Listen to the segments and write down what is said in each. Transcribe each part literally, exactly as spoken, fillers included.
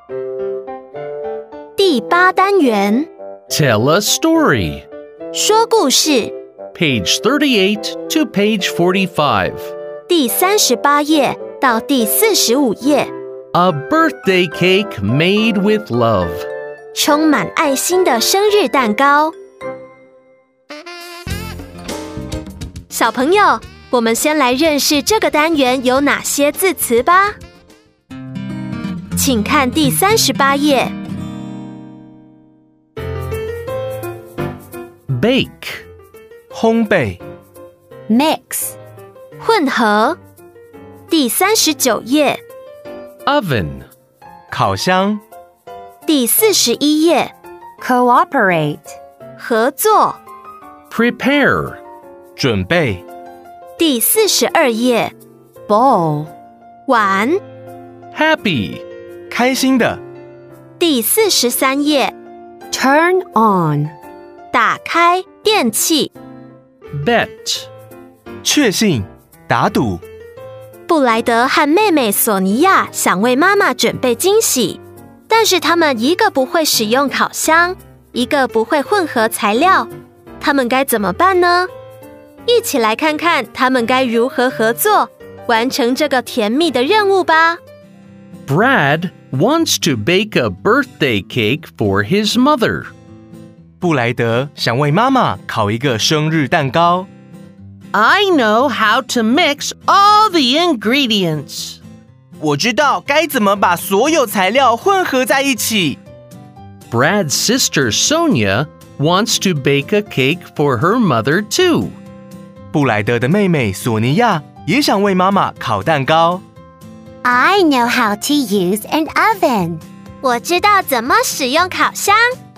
第八单元 Tell a story. 说故事 Page thirty-eight to page forty-five. 第三十八页到第四十五页 A birthday cake made with love. 充满爱心的生日蛋糕。小朋友，我们先来认识这个单元有哪些字词吧。请看第三十八页。 Bake. 烘焙 Mix 混合。第三十九页。 Oven. 烤箱第四十一页。Cooperate 合作。 Prepare. 准备第四十二页。Bowl 碗。 Happy. 开心的第四十三页。Turn on 打开电器。 Bet. 确信打赌布莱德和妹妹索尼娅想为妈妈准备惊喜，但是他们一个不会使用烤箱，一个不会混合材料，他们该怎么办呢？一起来看看他们该如何合作，完成这个甜蜜的任务吧。 Brad wants to bake a birthday cake for his mother. 布莱德想为妈妈烤一个生日蛋糕。 I know how to mix all the ingredients. 我知道该怎么把所有材料混合在一起。 Brad's sister Sonia wants to bake a cake for her mother too. 布莱德的妹妹索尼娅也想为妈妈烤蛋糕。 I know how to use an oven. 我知道怎么使用烤箱。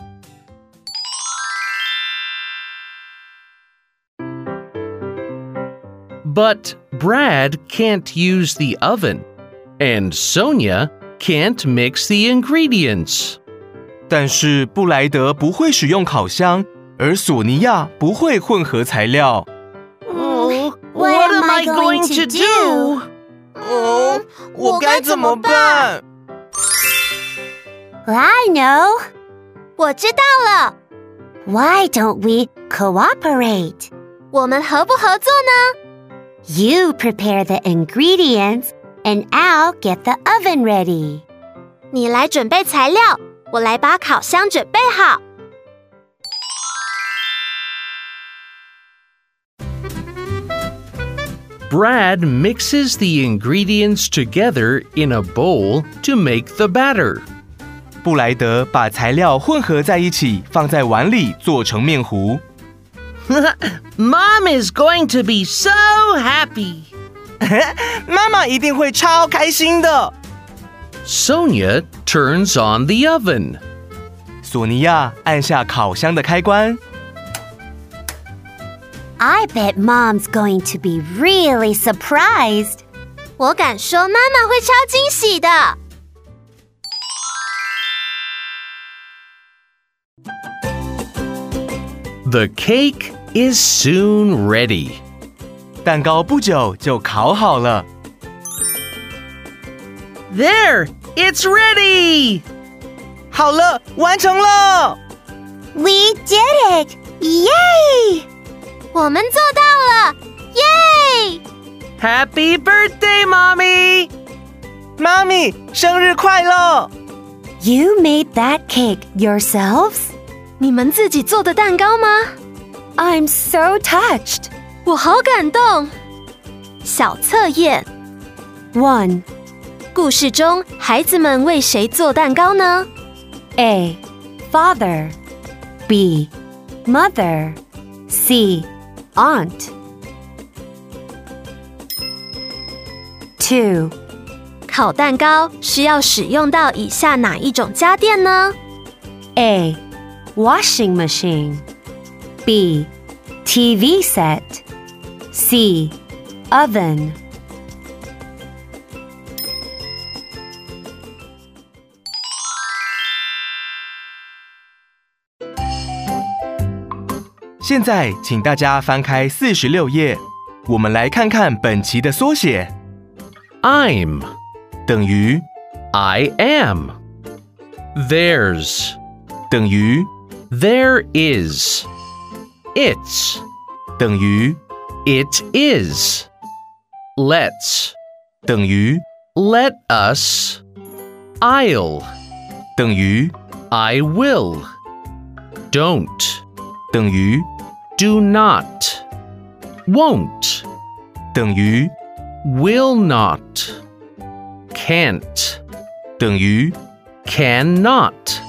But Brad can't use the oven, and Sonia can't mix the ingredients. 但是布莱德不会使用烤箱，而索尼娅不会混合材料。 Oh, what am I going to do? 哦，我该怎么办？ I know. 我知道了。 Why don't we cooperate? 我们合不合作呢？ You prepare the ingredients, and I'll get the oven ready. 你来准备材料，我来把烤箱准备好。 Brad mixes the ingredients together in a bowl to make the batter. 布莱德把材料混合在一起，放在碗里做成面糊。 Mom is going to be so happy. 妈妈一定会超开心的。 Sonia turns on the oven. 索尼娅按下烤箱的开关。 I bet Mom's going to be really surprised. 我敢说妈妈会超惊喜的。 The cake is soon ready. 蛋糕不久就烤好了。 There, it's ready. 好了，完成了。 We did it! Yay! 我们做到了，耶！ Happy birthday, Mommy! 妈咪，生日快乐！ You made that cake yourselves? 你们自己做的蛋糕吗？ I'm so touched. 我好感动。小测验 One. 故事中，孩子们为谁做蛋糕呢？ A. Father. B. Mother. C. Aunt. Two. 烤蛋糕需要使用到以下哪一种家电呢？ A. Washing machine. B. T V set. C. Oven. 现在，请大家翻开四十六页，我们来看看本期的缩写。 I'm 等于 I am. There's 等于 There is. It's 等于 It is. Let's 等于 Let us. I'll 等于 I will. Don't 等于 Do not. Won't 等于 Will not. Can't 等于 Cannot.